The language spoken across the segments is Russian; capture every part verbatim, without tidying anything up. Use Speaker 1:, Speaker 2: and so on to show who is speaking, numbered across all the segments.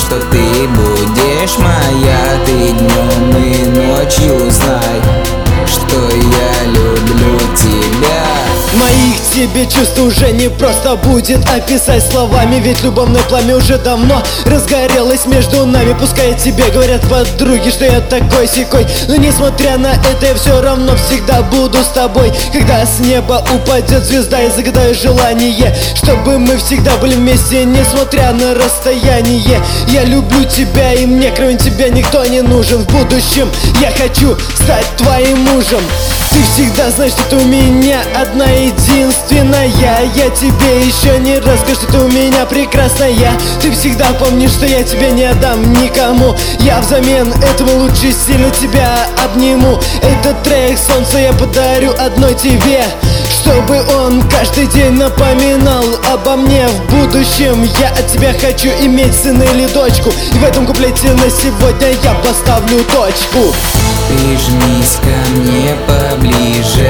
Speaker 1: что ты будешь моя. Ты днем и ночью знай, что я люблю тебя.
Speaker 2: Моих к тебе чувств уже не просто будет описать словами, ведь любовное пламя уже давно разгорелось между нами. Пускай тебе говорят подруги, что я такой-сякой, но несмотря на это я все равно всегда буду с тобой. Когда с неба упадет звезда, я загадаю желание, чтобы мы всегда были вместе, несмотря на расстояние. Я люблю тебя, и мне кроме тебя никто не нужен. В будущем я хочу стать твоим мужем. Ты всегда знаешь, что ты у меня одна единственная. Я тебе еще не раз скажу, что ты у меня прекрасная. Ты всегда помнишь, что я тебе не отдам никому. Я взамен этого лучше сильно тебя обниму. Этот трек солнца я подарю одной тебе, чтобы он каждый день напоминал обо мне в будущем. Я от тебя хочу иметь сына или дочку, и в этом куплете на сегодня я поставлю точку.
Speaker 1: Прижмись ко мне поближе,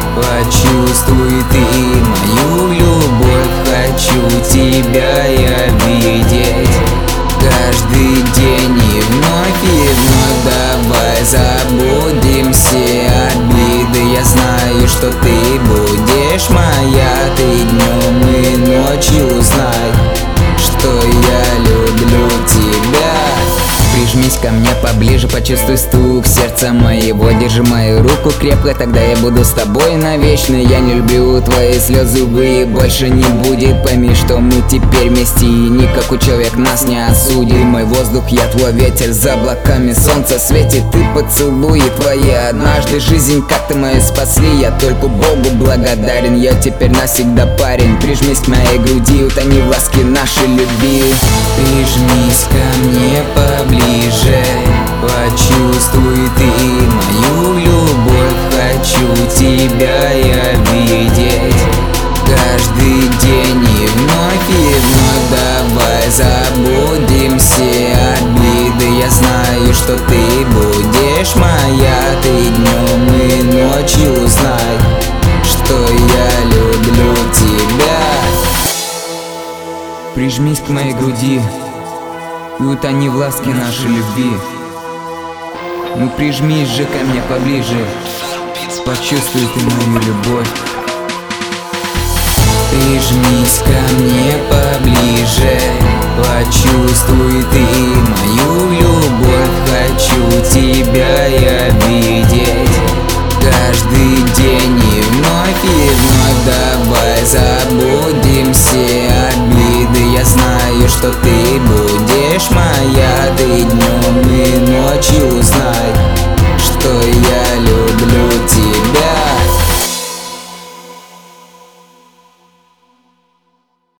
Speaker 1: почувствуй ты мою любовь. Хочу тебя я видеть каждый день и вновь, и вновь. Давай забудем все обиды. Я знаю, что ты будешь моя. Ты днем и ночью знай, что я люблю тебя. Прижмись ко мне поближе, почувствуй стук сердца моего. Держи мою руку крепко, тогда я буду с тобой навечно. Я не люблю твои слезы, увы, и больше не будет. Пойми, что мы теперь вместе, и никакой человек нас не осудит. Мой воздух, я твой ветер, за облаками солнце светит. Ты поцелуи твои однажды жизнь как-то мою спасли. Я только Богу благодарен, я теперь навсегда парень. Прижмись к моей груди, утони в ласке нашей любви. Прижмись ко мне поближе, почувствуй ты мою любовь. Хочу тебя я видеть каждый день и вновь, и вновь. Давай забудем все обиды. Я знаю, что ты будешь моя. Ты днем и ночью знай, что я люблю тебя. Прижмись к моей груди и утони в ласке нашей любви. Ну прижмись же ко мне поближе, почувствуй ты мою любовь. Прижмись ко мне поближе, почувствуй ты мою любовь. Хочу тебя я видеть каждый день и вновь, и вновь. Давай забудем все обиды. Я знаю, что ты будешь моя. Ты днем